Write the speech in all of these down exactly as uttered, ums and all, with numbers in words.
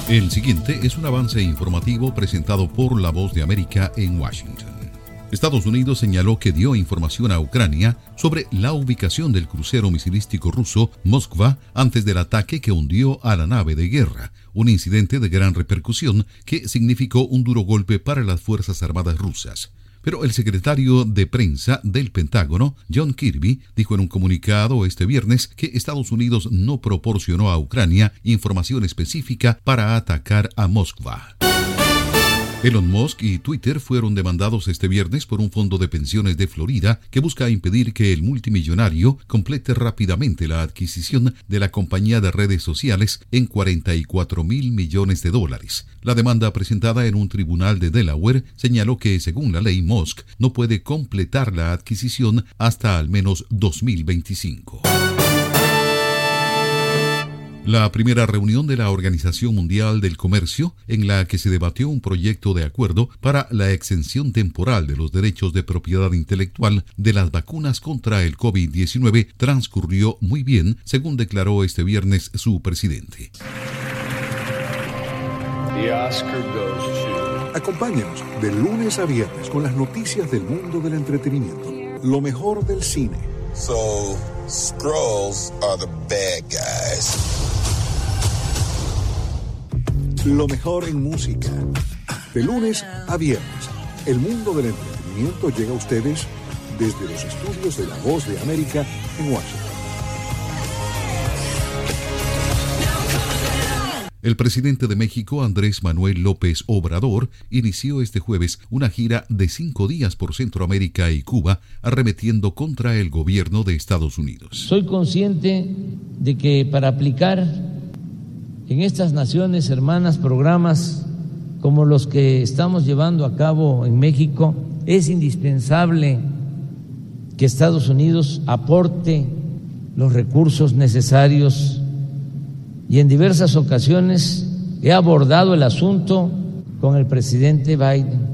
El siguiente es un avance informativo presentado por La Voz de América en Washington. Estados Unidos señaló que dio información a Ucrania sobre la ubicación del crucero misilístico ruso Moskva antes del ataque que hundió a la nave de guerra, un incidente de gran repercusión que significó un duro golpe para las Fuerzas Armadas rusas. Pero el secretario de prensa del Pentágono, John Kirby, dijo en un comunicado este viernes que Estados Unidos no proporcionó a Ucrania información específica para atacar a Moskva. Elon Musk y Twitter fueron demandados este viernes por un fondo de pensiones de Florida que busca impedir que el multimillonario complete rápidamente la adquisición de la compañía de redes sociales en cuarenta y cuatro mil millones de dólares. La demanda presentada en un tribunal de Delaware señaló que, según la ley, Musk no puede completar la adquisición hasta al menos dos mil veinticinco. La primera reunión de la Organización Mundial del Comercio, en la que se debatió un proyecto de acuerdo para la exención temporal de los derechos de propiedad intelectual de las vacunas contra el COVID diecinueve, transcurrió muy bien, según declaró este viernes su presidente. The Oscar goes to... Acompáñanos de lunes a viernes con las noticias del mundo del entretenimiento. Lo mejor del cine. So, Skrulls are the bad guys. Lo mejor en música. De lunes a viernes, el mundo del entretenimiento llega a ustedes desde los estudios de La Voz de América en Washington. El presidente de México, Andrés Manuel López Obrador, inició este jueves una gira de cinco días por Centroamérica y Cuba, arremetiendo contra el gobierno de Estados Unidos. Soy consciente de que para aplicar en estas naciones hermanas programas como los que estamos llevando a cabo en México, es indispensable que Estados Unidos aporte los recursos necesarios, y en diversas ocasiones he abordado el asunto con el presidente Biden.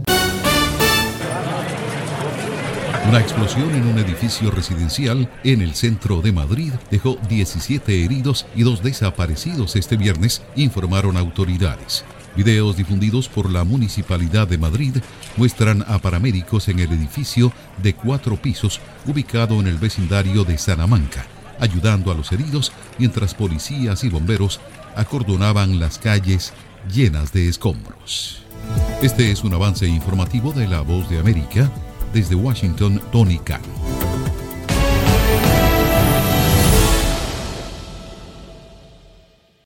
Una explosión en un edificio residencial en el centro de Madrid dejó diecisiete heridos y dos desaparecidos este viernes, informaron autoridades. Videos difundidos por la Municipalidad de Madrid muestran a paramédicos en el edificio de cuatro pisos ubicado en el vecindario de Salamanca, ayudando a los heridos mientras policías y bomberos acordonaban las calles llenas de escombros. Este es un avance informativo de La Voz de América. Desde Washington, Tony Cano.